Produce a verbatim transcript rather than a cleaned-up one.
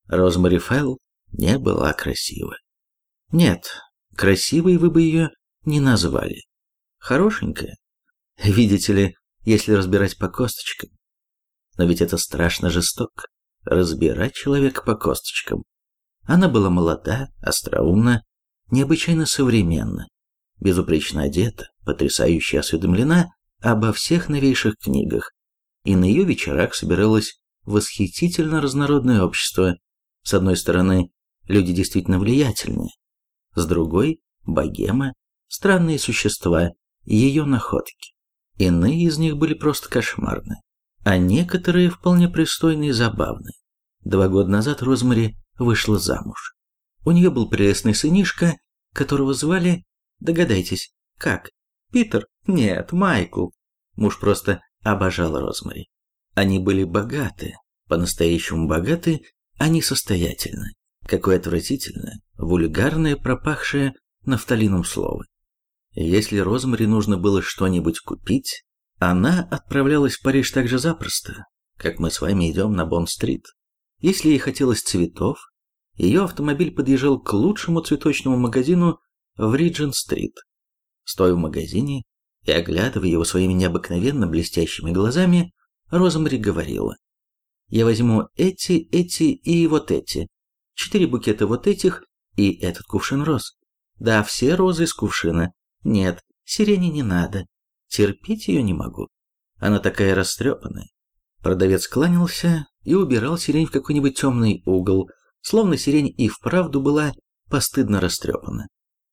Розмари Фелл не была красива. Нет, красивой вы бы ее не назвали. Хорошенькая. Видите ли, если разбирать по косточкам. Но ведь это страшно жестоко. Разбирать человека по косточкам. Она была молода, остроумна, необычайно современна, безупречно одета, потрясающе осведомлена обо всех новейших книгах, и на ее вечерах собиралось восхитительно разнородное общество. С одной стороны, люди действительно влиятельные, с другой – богема, странные существа, ее находки. Иные из них были просто кошмарны, а некоторые вполне пристойные и забавные. Два года назад Розмари вышла замуж. У нее был прелестный сынишка, которого звали, догадайтесь, как? Питер? Нет, Майкл. Муж просто обожал Розмари. Они были богаты, по-настоящему богаты, а не состоятельны. Какое отвратительное, вульгарное, пропахшее нафталином слово. Если Розмари нужно было что-нибудь купить, она отправлялась в Париж так же запросто, как мы с вами идем на Бонд-стрит. Если ей хотелось цветов, ее автомобиль подъезжал к лучшему цветочному магазину в Риджент-стрит. Стоя в магазине и оглядывая его своими необыкновенно блестящими глазами, Розмари говорила: «Я возьму эти, эти и вот эти. Четыре букета вот этих и этот кувшин роз. Да, все розы из кувшина. Нет, сирени не надо. Терпеть ее не могу. Она такая растрепанная». Продавец кланялся и убирал сирень в какой-нибудь темный угол, словно сирень и вправду была постыдно растрепана.